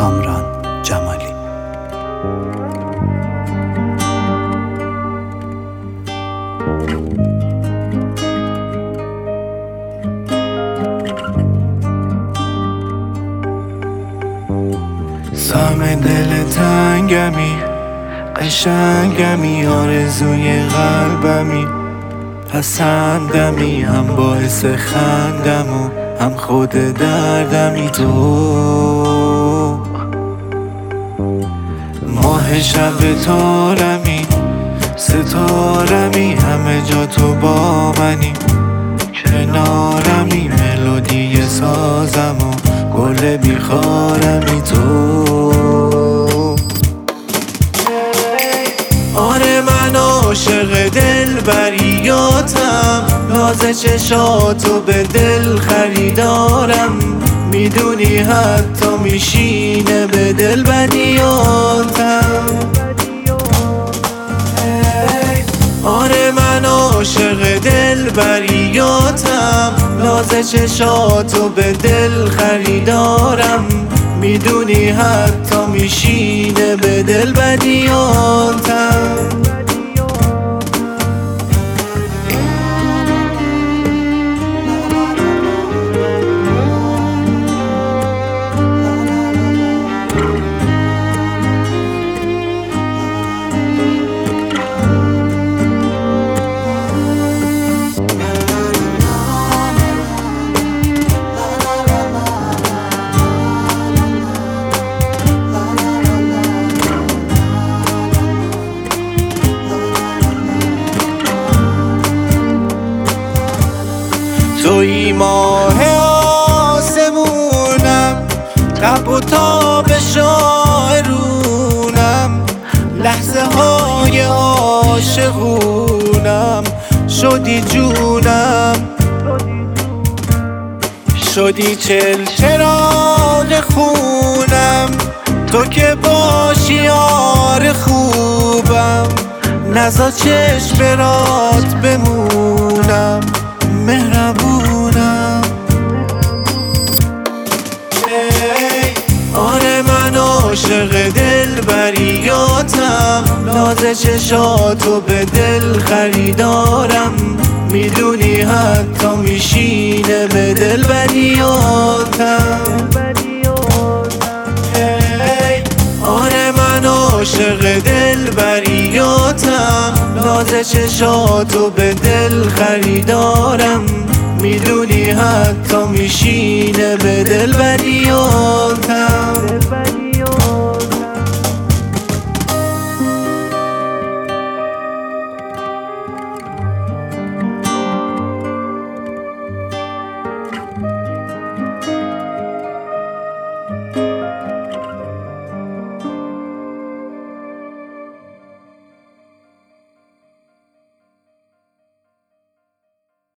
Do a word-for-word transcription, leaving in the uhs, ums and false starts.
کامران جمالی. سام دل تنگمی، قشنگمی، آرزوی قلبمی، پسندمی، هم باعث خندم و هم خود دردمی. تو ماه شب تارمی، ستارمی، همه جا تو با منی، کنارمی، ملودی سازم و گل بیخارمی. تو آره من عاشق دلبریاتم، ناز چشاتو به دل خریدارم، میدونی حتی میشینه به دل بدیاتم. آره من عاشق دلبریاتم، ناز چشاتو به دل خریدارم، میدونی حتی میشینه به دل بدیاتم. توی ماه آسمونم، تب و تاب شاعرونم، لحظه های عاشقونم، شدی جونم، شدی چل چراغ خونم، تو که باشی یار خوبم، نزا چشم برات بمونم، مهربونم. آره من عاشق دلبریاتم، ناز چشاتو به دل خریدارم، میدونی حتی میشینه به دل بدیاتم. آره من عاشق دلبریاتم، ناز چشاتو به دل خریدارم، میدونی حتی میشینه